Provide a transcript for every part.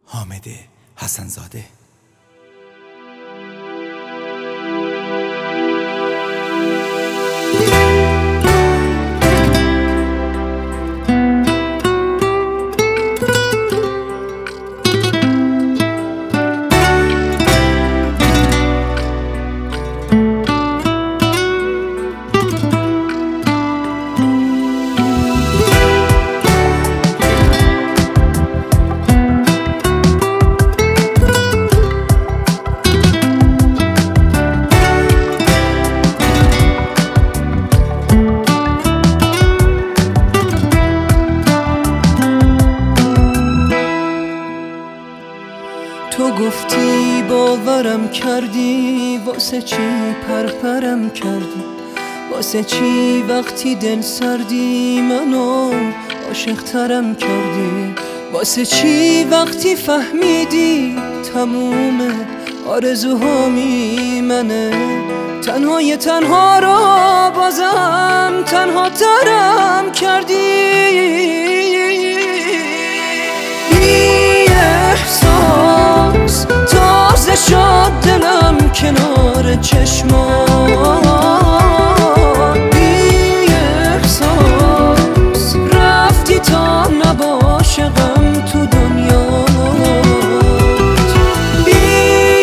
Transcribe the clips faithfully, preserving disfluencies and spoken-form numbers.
حامد حسن‌زاده. تو گفتی باورم کردی، واسه چی پرپرم کردی؟ واسه چی وقتی دل سردی منو عاشق ترم کردی؟ واسه چی وقتی فهمیدی تموم آرزوهامی منه، تنهای تنها را بازم تنها ترم کردی؟ تازه شد دلم کنار چشمات، بی احساس رفتی تا نباشه غم تو دنیات، بی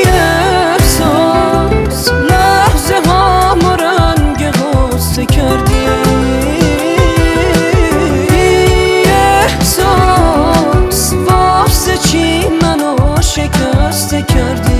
احساس لحظه ها ما رنگ غصه کردی، احساس واسه چی منو شکسته کردی؟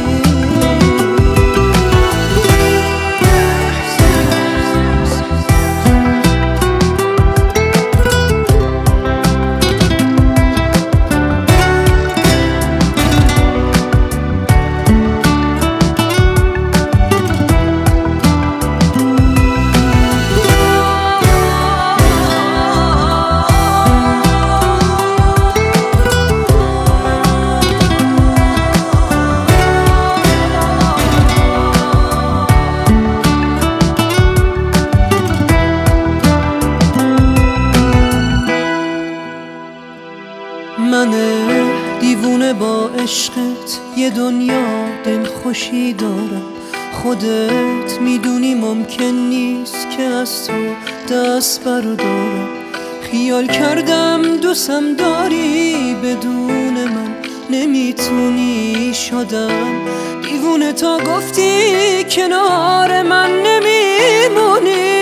من دیوونه با عشقت یه دنیا دلخوشی دارم، خودت میدونی ممکن نیست که از تو دست بردارم، خیال کردم دوستم داری بدون من نمیتونی شدم، دیوونه تا گفتی کنار من نمیمونی،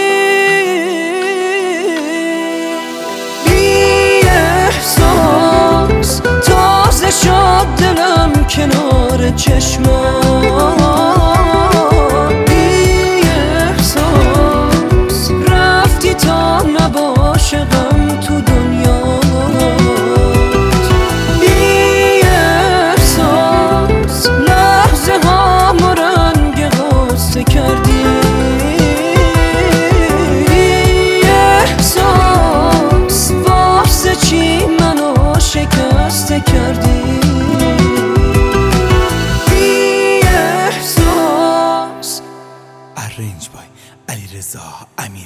تازه شد دلم کنار چشمات، بی احساس رفتی تا نباشه غم تو دنیات، بی احساس لحظه ها ما رنگ غصه کردی، احساس واسه چی منو شکسته کردی؟ ارنج بای علیرضا امیر.